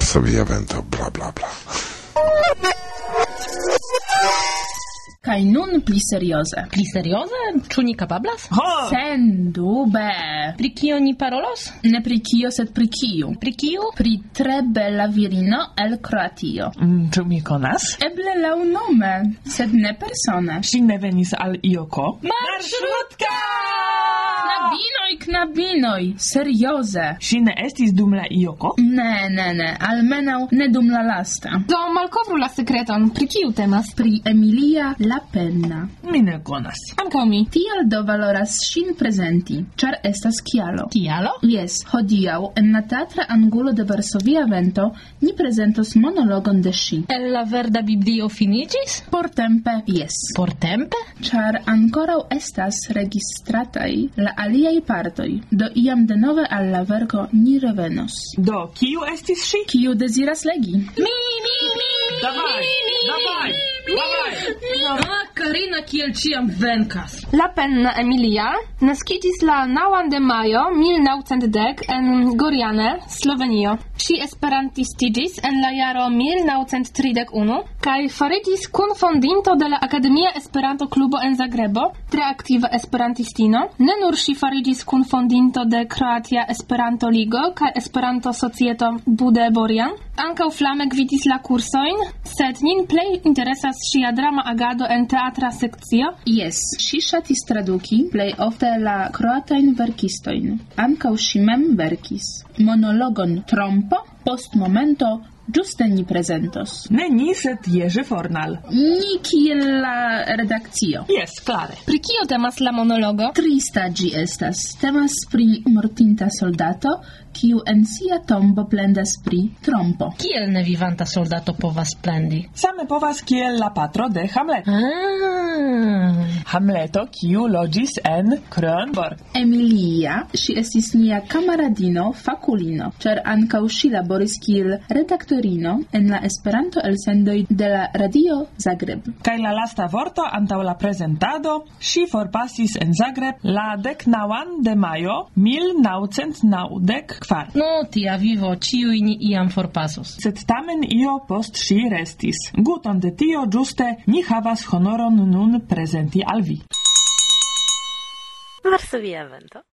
Varsovia Vento, bla bla bla. Kaj nun pli serioze. Pli serioze? Ĉu ni kapablas? Sendube. Pri kio ni parolos? Ne pri kio, sed pri kiu. Pri kiu? Pri tre bela virino el Kroatio. Ĉu mi konas? Eble laŭnome, sed ne persone. Ŝi ne venis al Ioko? Marŝrutka! Knabinoj, serioze. Ŝi ne estis dum la Ioko? Ne, almenaŭ ne dum la lasta. Do malkovru la sekreton, pri kiu temas? Pri Emilia la Penna. Mi ne konas. Ankaŭ mi. Tial do valoras ŝin prezenti, ĉar estas kialo. Kialo? Jes, hodiaŭ en la teatra angulo de Varsovia Vento ni prezentos monologon de ŝi. El la verda biblio finiĝis? Portempe, jes. Portempe? Ĉar ankoraŭ estas registrataj la aliaj partoj, do iam denove al la verko ni revenos. Do, kiu estis ŝi? Kiu deziras legi? Mi! Davaj! Karina kiel ĉiam venkas. La Penna Emilia naskiĝis la 9 de majo 1910 en Gorjane, Slovenio. Ŝi esperantistiĝis en la jaro 1931 kaj fariĝis kunfondinto de la Akademia Esperanto-klubo en Zagrebo, tre aktiva esperantistino. Ne nur ŝi fariĝis kunfondinto de Kroatia Esperanto-ligo kaj Esperanto-societo Bude Borjan, ankaŭ flame gvidis la kursojn, sed nin plej interesas ŝia drama agado en teatra sekcio. Jes, ŝi ŝatis traduki plej ofte la kroatajn verkistojn. Ankaŭ ŝi mem verkis monologon Trompo, post momento ĝuste ni prezentos. Ne ni, sed Jerzy Fornal. Ni kiel la redakcio. Jes, klare. Pri kio temas la monologo? Trista ĝi estas. Temas pri mortinta soldato, kiu en sia tombo plendas pri trompo. Kiel nevivanta soldato povas plendi? Same povas kiel la patro de Hamlet. Hamleto, kiu loĝis en Kronborg. Emilia, ŝi estis nia kamaradino, fakulino, ĉar ankaŭ ŝi laboris kiel redaktorino en la Esperanto-elsendoj de la Radio Zagreb. Kaj la lasta vorto antaŭ la prezentado, ŝi forpasis en Zagreb la 19 de majo 1994. No, tia vivo, ĉiuj ni iam forpasos. Sed tamen io post ŝi restis. Guton de tio ĝuste ni havas honoron nun prezenti al vi. Varsovia Vento.